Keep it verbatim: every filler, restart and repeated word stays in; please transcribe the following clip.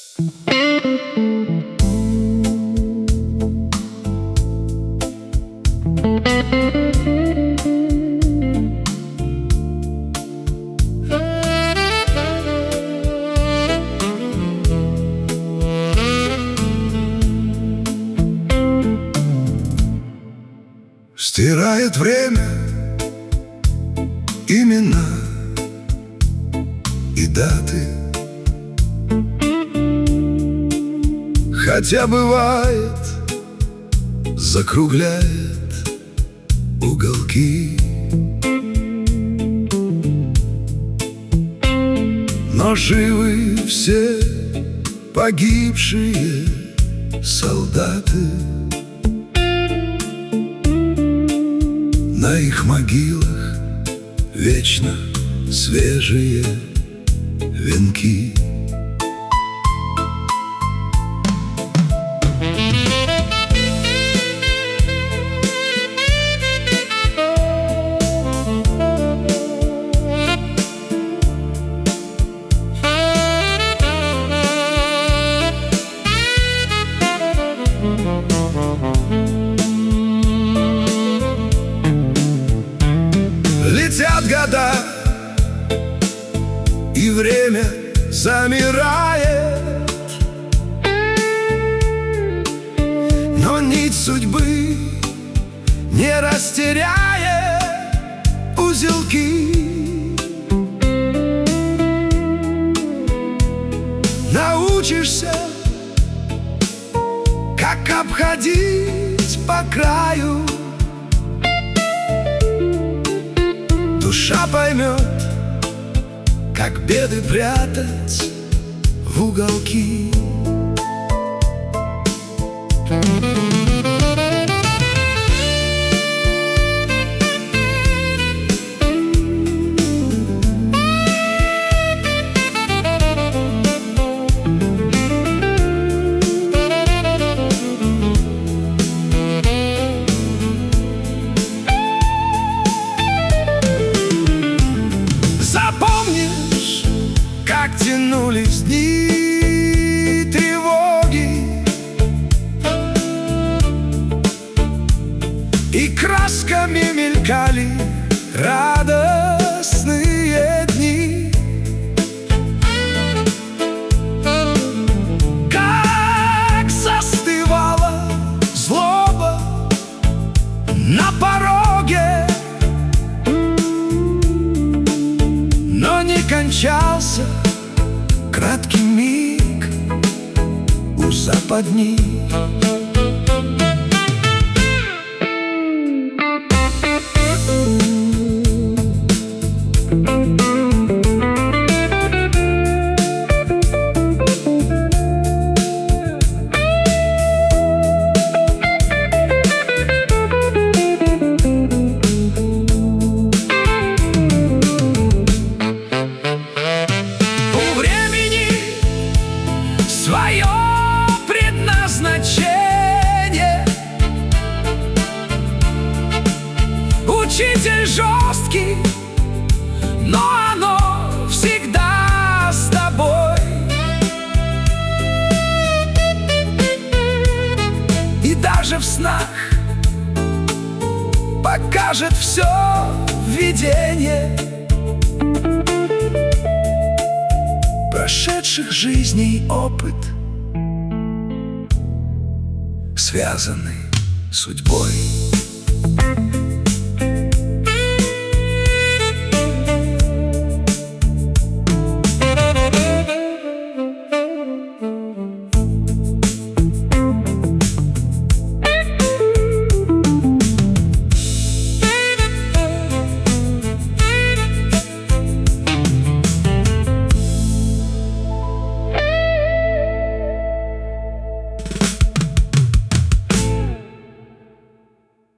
Стирает время имена и даты, хотя бывает закругляет уголки. Но живы все погибшие солдаты. На их могилах вечно свежие венки. Летят года, и время замирает, но нить судьбы не растеряет узелки. Научишься, как обходить по краю. Душа поймет, как беды прятать в уголки. Запомнишь, как тянулись дни тревоги, и красками мелькали радостные дни. Как застывала злоба на пороге, но не кончался краткий миг у западни. Свое предназначение. Учитель жесткий, но оно всегда с тобой. И даже в снах покажет все видение прошедших жизней опыт, связанный судьбой.